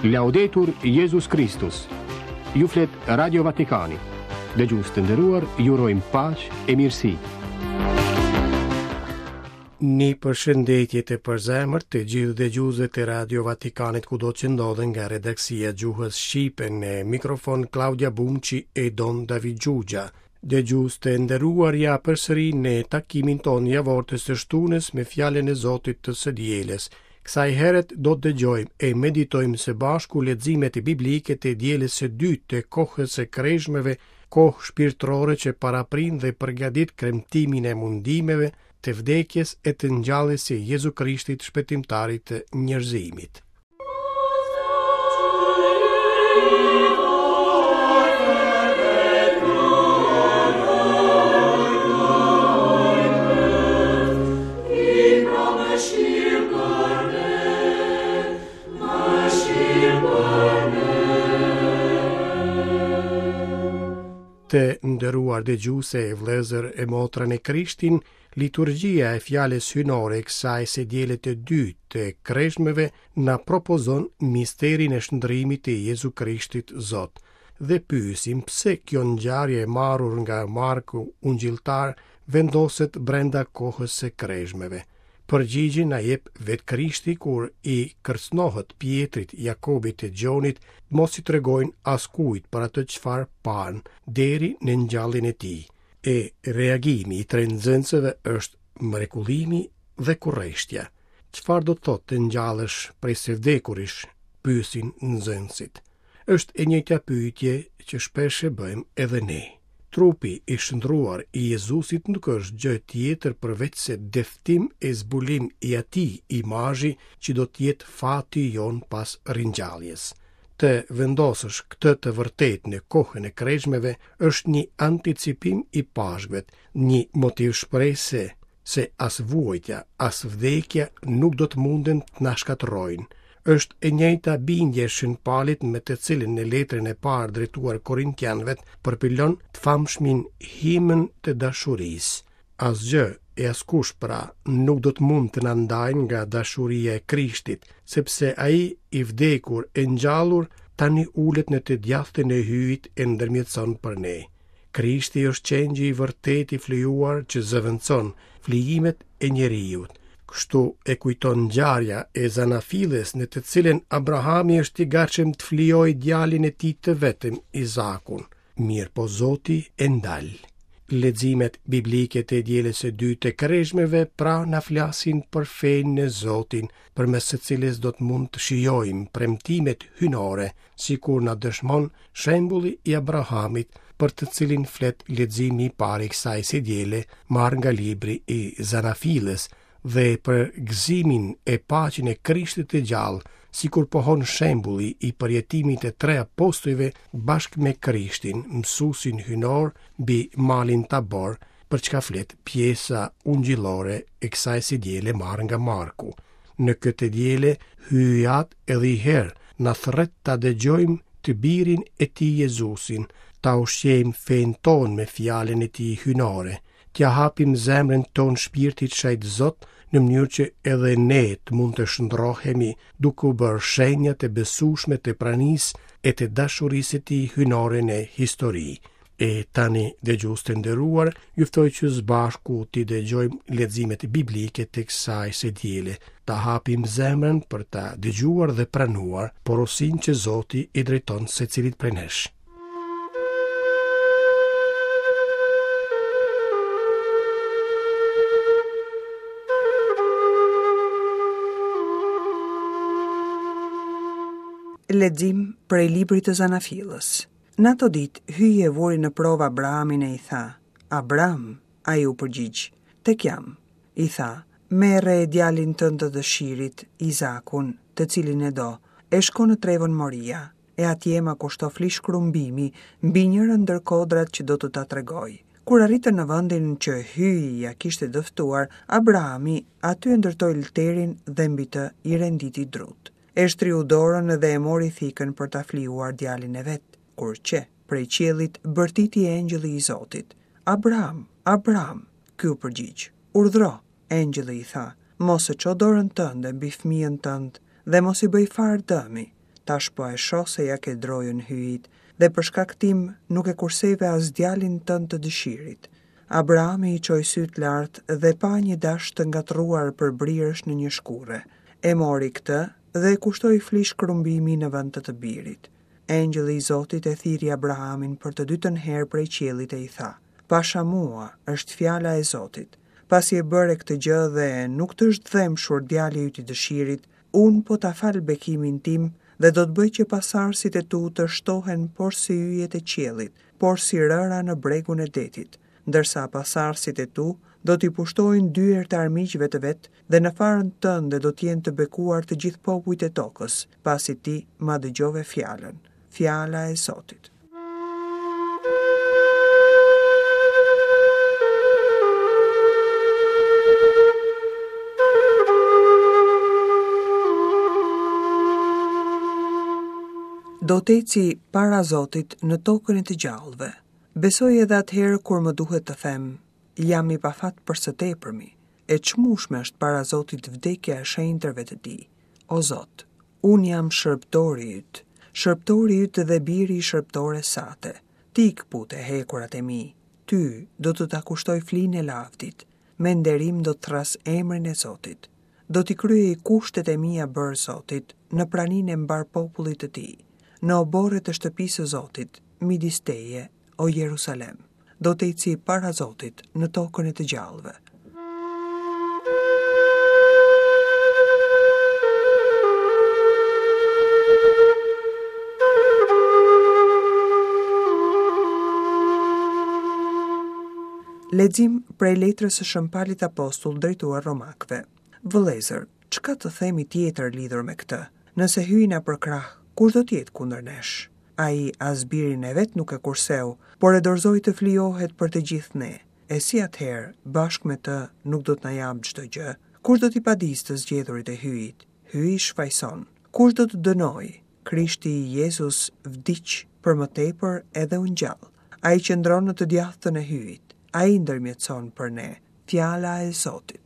Laudetur Jesus Christus. Ju flet Radio Vatikani. Dëgjues të nderuar, ju urojmë paqë e mirësi. Një përshëndetje të përzemërt të gjithë dëgjuesve të Radio Vatikanit kudo që ndodhen nga redaksia Gjuhës Shqipe, në mikrofon Claudia Bumçi e Don David Gjugja. Dëgjues të nderuar, ja përsëri në takimin tonë javor të së shtunës me fjalën e Zotit të së dielës. Kësaj herët do të dëgjojmë e meditojmë së bashku leximet biblike të dielës së dytë të kohës së kreshmeve, kohë shpirtërore që paraprin dhe përgatit kremtimin e mundimeve, të vdekjes e të ngjalljes së Jezu Krishtit, shpëtimtarit të njerëzimit. Të nderuar dëgjuese e vëllezër e motra në Krishtin, liturgjia e fjalës hynore e kësaj së diele të dytë të kreshmeve na propozon misterin e shndrimit të Jezu Krishtit Zot. Dhe pyesim pse kjo ngjarje e marrur nga Marku Ungjilltar vendoset brenda kohës së kreshmeve. Përgjigjen na jep vetë Krishti kur i kërcënohet Pietrit, Jakobit e Gjonit, mos i tregojnë askujt për atë çfarë pan deri në ngjalljen e tij. E reagimi i tre nxënësve është mrekullimi dhe kurreshtja. Çfarë do të thotë të ngjallesh prej së vdekurish? Pyesin nxënësit. Është e njëjta pyetje që shpesh e bëjmë edhe ne. Trupi i shndruar i Jezusit nuk është gjë tjetër përveç se deftim e zbulim i atij imazhi që do të jetë fati jon pas ringjalljes. Të vendosësh këtë të vërtet në kohën e kreshmeve është një anticipim i pashkvet, një motiv shprehse se as vuajtja, as vdekja nuk do të munden të na shkatërrojnë. Është e njëjta bindje shënpalit me të cilën në letrën e parë drejtuar Korintianëve përpillon të famshmin himën të dashurisë. Asgjë e askush pra nuk do të mund të na ndajnë nga dashuria e Krishtit, sepse ai i vdekur e ngjallur tani ulet në të djathtën e hyjit e ndërmjetëson për ne. Krishti është qengji i vërtet i flijuar që zëvendëson flijimet e njeriut. Kështu e kujton ngjarja e Zanafiles në të cilën Abrahami është i gatshëm të flijojë djalin e tij të vetëm Izakun. Mirë po Zoti e ndal. Leximet biblike të dielës së dytë të kreshmeve pra na flasin për fenë në Zotin, përmes së cilës do të mund të shijojmë premtimet hynore, sikur na dëshmon shembulli i Abrahamit, për të cilin flet leximi i parë i kësaj së diele, marrë nga libri i Zanafiles, dhe për gëzimin e paqen e Krishtit të gjallë, sikur pohon shembulli i përjetimit të tre apostujve bashkë me Krishtin, mësuesin hynor mbi malin Tabor, për çka flet pjesa ungjillore e kësaj së diele marrë nga Marku. Në këtë diele hyjat edhe i herë na thret ta dëgjojmë të birin e tij Jezusin, ta ushqejmë fen ton me fjalën e tij hynore, t'ja hapim zemrën ton shpirtit shajt Zot, në mënyrë që edhe ne të mund të shndrohemi duke u bërë shenja të besueshme të pranisë e të dashurisë së tij hynore në histori. E tani, dëgjues të nderuar, ju ftoj që së bashku t'i dëgjojmë leximet biblike të kësaj së diele, ta hapim zemrën për ta dëgjuar dhe pranuar porosinë që Zoti i drejton secilit prej nesh. Lexim prej librit të Zanafilës. Në ato ditë hyje e vuri në provë Abrahamin e i tha: Abraham, ai u përgjigj: Tek jam. I tha: Merre djalin tënd të dëshirit, Izakun, të cilin e do, e shko në trevën Moria, e atje ma kushto flish krumbimi mbi njëra ndër kodrat që do të ta tregoj. Kur arritën në vendin që hyi ja kishte dëftuar, Abrahami aty ndërtoi lterin dhe mbi të i renditi drut. E shtriu dorën dhe e mori thikën për ta flijuar djalin e vet, kur që prej qiellit bërtiti engjëlli i Zotit. Abraham, Abraham, ky u përgjigj. Urdhro, engjëlli i tha, mos e ço dorën tënde mbi fëmijën tënd dhe mos i bëj fare dëmi. tash po e shoh se ja ke drojën hyjit, dhe për shkak tim nuk e kurseve as djalin tënd të dëshirit. Abrahami i çoi syt lart dhe pa një dash të ngatruar për brirësh në një shkure. E mori këtë dhe e kushtoi flish krumbimi në vend të birit. Engjëlli i Zotit e thiri Abrahamin për të dytën herë prej qiellit e i tha: "Pasha mua është fjala e Zotit. Pasi e bëre këtë gjë dhe nuk të është dhemshur djali yt i dëshirit, unë po ta fal bekimin tim dhe do të bëj që pasardhësit e tu të shtohen por si yjet e qiellit, por si rëra në bregun e detit, ndërsa pasardhësit e tu do t'i pushtojnë dyer të armiqve të vet dhe në farën tënde do t'jenë të bekuar të gjithë popujt e tokës, pasi ti ma dëgjove fjalën." Fjala e Zotit. Do t'eci para Zotit në tokën e të gjallëve. Besoj edhe atëherë kur më duhet të them, jam i pafat për së tepërmi, e çmueshme është para Zotit vdekja e shenjtërve të tij. O Zot, unë jam shërbëtori yt, shërbëtori yt dhe biri i shërbëtores sate. Ti kpute hekurat e mi, ty do të ta kushtoj flinë e lavdit, me nderim do të thras emrin e Zotit. Do t'i kryej kushtet e mia bërë Zotit në praninë e mbar popullit të tij, në oborret e shtëpisë së Zotit, midis teje, o Jerusalem. Do të eci para Zotit në tokën e të gjallëve. Lexim prej letrës së Shëmpalit Apostull drejtuar Romakëve. Vëllezër, çka të themi tjetër lidhur me këtë? Nëse hyjna për krah, kush do t'jetë kundër nesh? Ai as birin e vet nuk e kurseu, por e dorëzoi të flijohet për të gjithë ne. E si atëherë, bashkë me të, nuk do të na jap çdo gjë? Kush do t'i padisë të zgjedhurit e hyjit? Hyi shfaqson. Kush do të dënojë? Krishti Jezus vdiq për më tepër edhe u ngjall. Ai qëndron në të djathtën e hyjit. Ai ndërmjetson për ne. Fjala e Zotit.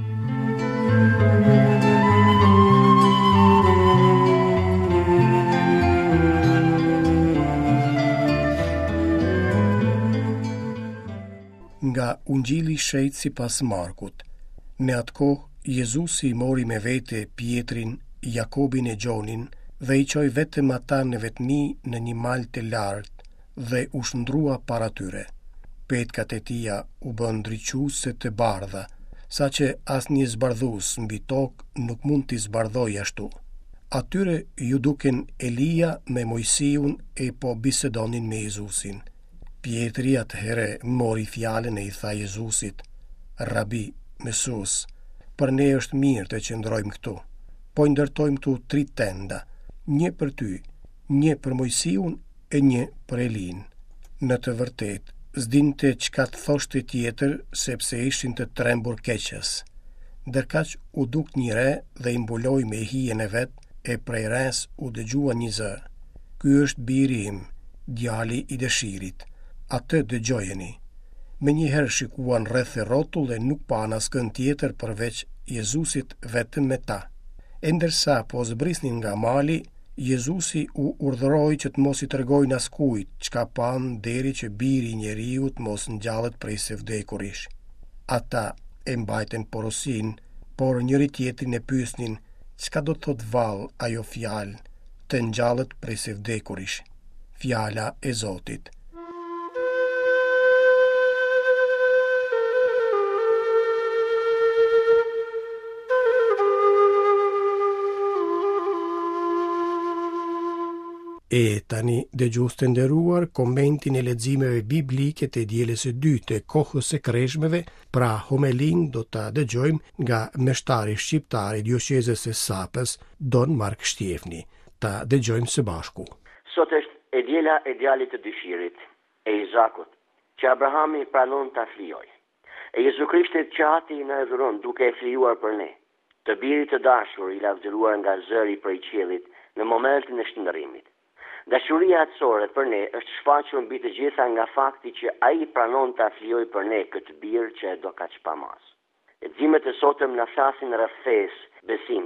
Nga Ungjilli i Shejtë sipas Markut. Në atë kohë, Jezusi mori me vete Pietrin, Jakobin e Gjonin dhe i çoi vetëm ata në vetmi në një mal të lartë dhe u shndrua para tyre. Petkat e tia u bën ndriçuese të bardha, saqë asnjë zbardhus mbi tokë nuk mund t'i zbardhojë ashtu. Atyre ju duken Elia me Mojsiun e po bisedonin me Jezusin. Pietri atëherë mori fjalën e i tha Jezusit: "Rabi, Mesus, për ne është mirë të qëndrojmë këtu. Po ndërtojmë këtu 3 tenda, një për ty, një për Mojsiun e një për Elin." Në të vërtetë, s'dinte çka të thoshte tjetër, sepse ishin të trembur keqës. Ndërkaq u duk një re dhe i mbuloi me hijen e vet, e prej res u dëgjua një zë: "Ky është biri im, djali i dëshirit. Atë dëgjojeni." Menjëherë shikuan rreth e rrotull dhe nuk pan askën tjetër përveç Jezusit vetëm me ta. E ndërsa po zbrisnin nga mali, Jezusi u urdhëroi që të mos i tregojnë askujt çka pan deri që biri i njeriut mos ngjallet prej së vdekurish. Ata e mbajten porosin, por njëri tjetrin e pyesnin: "Çka do të thotë vallë ajo fjalë, të ngjallet prej së vdekurish?" Fjala e Zotit. E tani, dëgjues të nderuar, komentin e leximeve biblike të dielës së dytë të kohës së kreshmeve, pra homelin do ta dëgjojmë nga meshtari shqiptar i diocezës së Sapës, Don Mark Shtjefni. Ta dëgjojmë së bashku. Sot është e diela e djalit të dëshirit, e Izakut, që Abrahami pranon ta flijojë. E Jezu Krishtit që ati na dhuron duke e flijuar për ne, të birit të dashur i lavdëruar nga zëri prej qiellit në momentin e shndërrimit. Dashuria atësore për ne është shfaqur mbi të gjitha nga fakti që ai pranon ta flijojë për ne këtë bir që e do kaq pamas. Leximet e sotëm na flasin rreth fesë, besimit.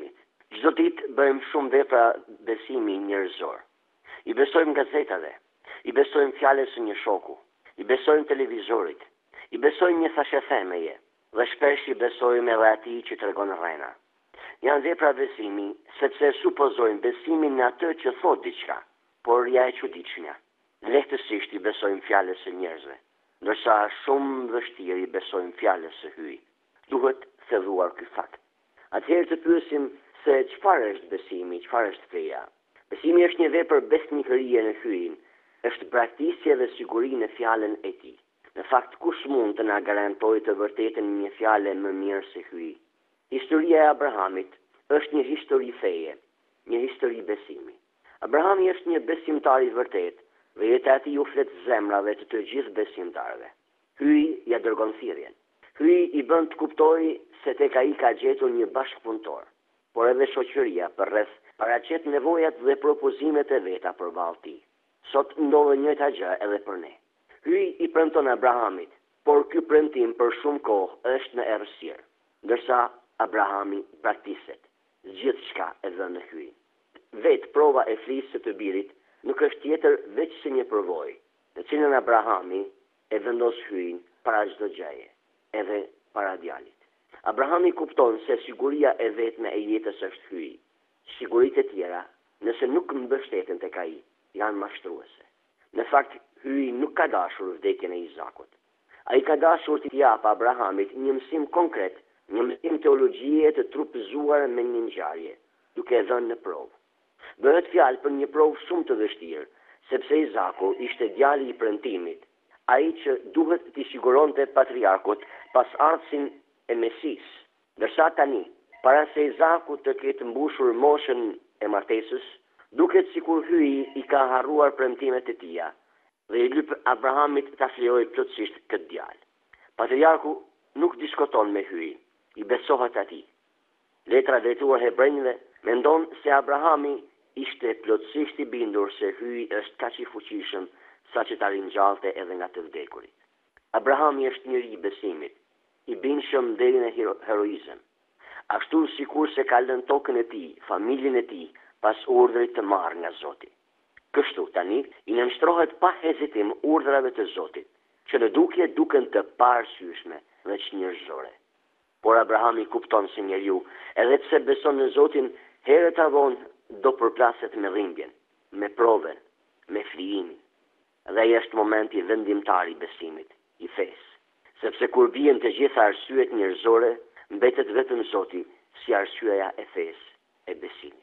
Çdo ditë bëjmë shumë vepra besimi njerëzor. I besojmë gazetave, i besojmë fjalës së një shoku, i besojmë televizorit, i besojmë një thashethemeje dhe shpesh i besojmë edhe atij që tregon rrena. Janë vepra besimi sepse supozojmë besimin në atë që thot diçka, por ja e çuditshmja. Lehtësisht i besojmë fjalës së njerëzve, ndërsa shumë vështirë i besojmë fjalës së Hyjit. Duhet thelluar ky fakt. Atëherë të pyesim se çfarë është besimi, çfarë është feja. Besimi është një vepër besnikërie në Hyjin, është braktisje dhe siguri në fjalën e tij. Në fakt, kush mund të na garantojë të vërtetën një fjalë më mirë se Hyi? Historia e Abrahamit është një histori feje, një histori besimi. Abrahami është një besimtar i vërtet dhe jeta e tij u flet zemrave të gjithë besimtarëve. Hyi ja dërgon thirrjen. Hyi i bën të kuptojë se tek ai ka gjetur një bashkëpunëtor, por edhe shoqëria përreth paraqet nevojat dhe propozimet e veta përballë tij. Sot ndodhe njëjta gjë edhe për ne. Hyi i premton Abrahamit, por ky premtim për shumë kohë është në errësirë, ndërsa Abrahami praktiset gjithçka e dhënë në Hyi. Vetë prova e flisë të birit nuk është tjetër veç se një përvojë, në cilën Abrahami e vendos Hyin para çdo gjëje, edhe para djalit. Abrahami kupton se siguria e vetme e jetës është Hyi. Siguritë e tjera, nëse nuk mbështeten tek ai, janë mashtruese. Në fakt, Hyi nuk ka dashur vdekjen e Izakut. Ai ka dashur t'i japë Abrahamit një mësim konkret, një mësim teologjie të trupëzuar me një ngjarje, duke e dhënë në provë. Bëhet fjalë për një provë shumë të vështirë, sepse Izaku ishte djali i premtimit, ai që duhet t'i siguronte patriarkut pas ardhsin e Mesis. Ndërsa tani, para se Izaku të ketë mbushur moshën e martesës, duket sikur Hyi i ka harruar premtimet e tija dhe i lyp Abrahamit ta flejojë plotësisht këtë djalë. Patriarku nuk diskuton me Hyi, i besohet atij. Letra drejtuar hebrejve mendon se Abrahami ishte plotësisht i bindur se Hyi është kaq i fuqishëm saqë ta ringjallte edhe nga të vdekurit. Abrahami është njëri i besimit, i binshëm deri në heroizëm. Ashtu sikur se ka lënë tokën e tij, familjen e tij, pas urdhrit të marrë nga Zoti. Kështu tani i nënshtrohet pa hezitim urdhrave të Zotit, që në dukje duken të paarsyeshme dhe njerëzore. Por Abrahami kupton se njeriu, edhe pse beson në Zotin, herët vonë do përplaset me dhimbjen, me provën, me flijimin. Dhe ai është momenti vendimtar i besimit, i fesë, sepse kur bien të gjitha arsyet njerëzore, mbetet vetëm Zoti si arsyeja e fesë, e besimit.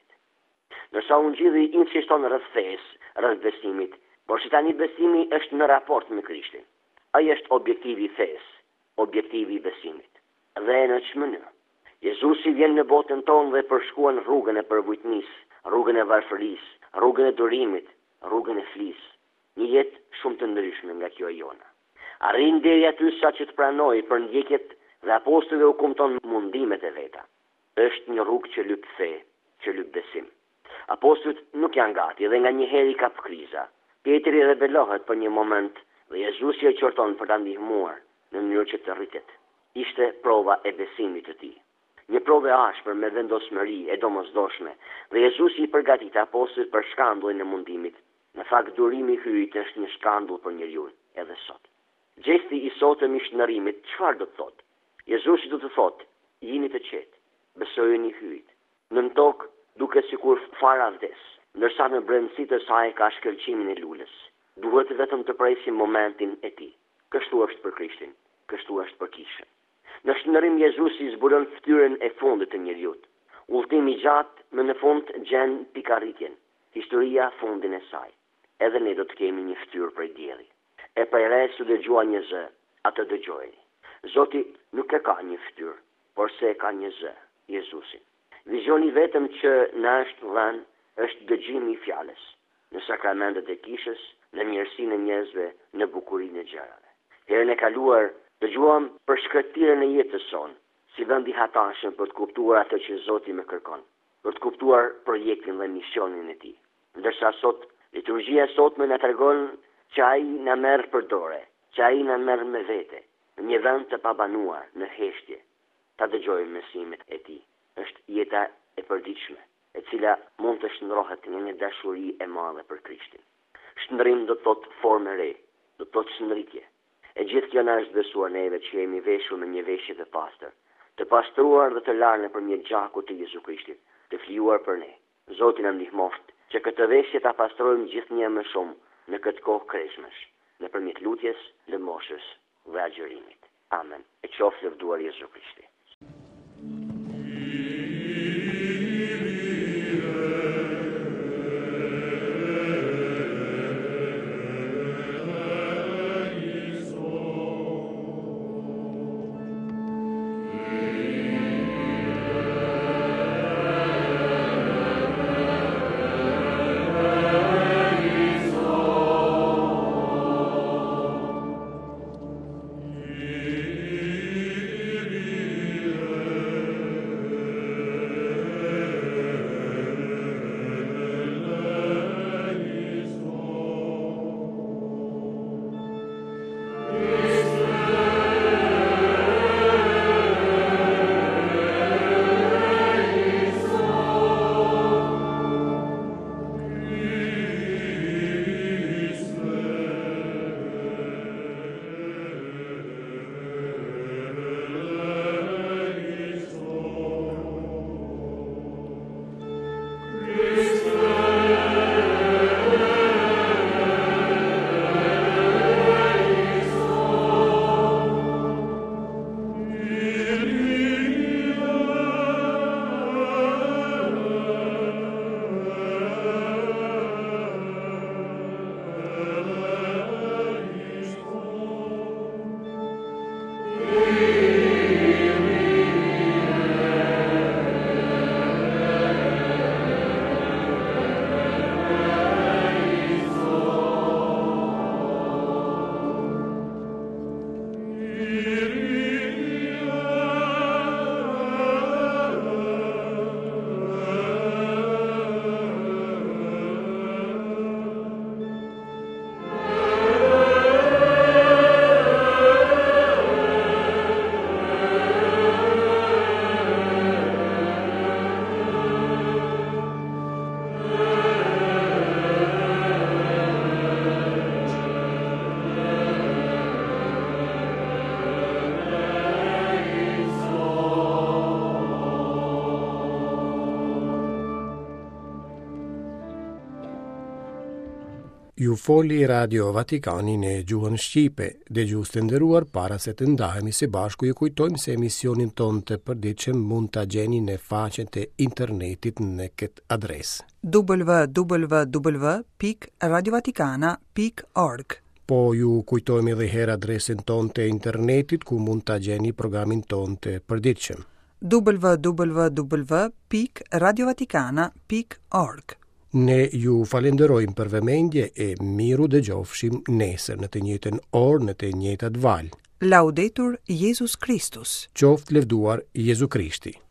Nërsa Ungjilli insiston rreth fesë, rreth besimit, por që tani besimi është në raport me Krishtin. Ai është objektivi i fesë, objektivi i besimit. Dhe në çmë mënyrë? Jezusi vjen në botën tonë dhe përshkruan rrugën e përvujtnisë, rrugën e varfërisë, rrugën e durimit, rrugën e flisë. Një jetë shumë të ndryshme nga kjo e jona. Arrin deri aty sa që të pranojë për ndjekjet dhe apostujve u kumton mundimet e veta. Është një rrugë që lyp fe, që lyp besim. Apostujt nuk janë gati dhe nga një herë i kap kriza. Petri rebelohet për një moment dhe Jezusi e qorton për ta ndihmuar në mënyrë që të rritet. Ishte prova e besimit të tij. Një provë e ashpër me vendosmëri e domosdoshme dhe Jezusi i përgatit apostujt për shkandullin e mundimit. Në fakt durimi i Hyjit është një shkandull për njeriu edhe sot. Gjesti i sotëm i shënërimit çfarë do të thotë? Jezusi do të thotë: jini të qetë, besojeni Hyjit. Në tokë duket sikur fara vdes, ndërsa në brendësi të saj ka shkëlqimin e lulës. Duhet vetëm të presim momentin e tij. Kështu është për Krishtin, kështu është për kishën. Në shënërim Jezusi zbulon fytyrën e fundit të njeriu. Udhëtimi i gjatë më në fund gjen pikarritjen, historia fundin e saj. Edhe ne do të kemi një fytyrë prej dielli. E prej restu dëgjua një zë, atë dëgjojeni. Zoti nuk e ka një fytyrë, por se e ka një zë, Jezusin. Vizioni vetëm që na është dhënë është dëgjimi i fjalës, në sakramentet e kishës, në mirësinë e njerëzve, në bukurinë e gjërave. Herën e kaluar dëgjuam për shkëtirën e jetës sonë, si vend i hatashëm për të kuptuar atë që Zoti më kërkon, për të kuptuar projektin dhe misionin e tij. Ndërsa sot liturgjia sotme na tregon që ai na merr për dorë, që ai na merr me vete, në një vend të pabanuar, në heshtje. Ta dëgjojmë mësimet e tij. Është jeta e përditshme, e cila mund të shndrohet në një dashuri e madhe për Krishtin. Shndrim do të thotë formë re, do të thotë shndritje. E gjithë kjo na është besuar neve që jemi veshur me një veshje të pastër, të pastruar dhe të larë nëpërmjet gjakut të Jezu Krishtit, të flijuar për ne. Zoti na ndihmoft që këtë veshje ta pastrojmë gjithnjë më shumë në këtë kohë kreshmesh, nëpërmjet lutjes, lëmoshës dhe agjërimit. Amen. E qoftë lëvduar Jezu Krishti. Ju foli Radio Vatikani në gjuhën Shqipe, dëgjues të nderuar, para se të ndahemi së bashku ju kujtojmë se emisionin tonë të përditshëm mund ta gjeni në faqen e internetit në këtë adresë www.radiovaticana.org. Po ju kujtojmë edhe herë adresën tonë të internetit ku mund ta gjeni programin tonë të përditshëm www.radiovaticana.org. Ne ju falenderojmë për vëmendje e miru dëgjofshim nesër në të njëjtën orë në të njëjtat valë. Laudetur Jesus Christus. Qoftë lëvduar Jezu Krishti.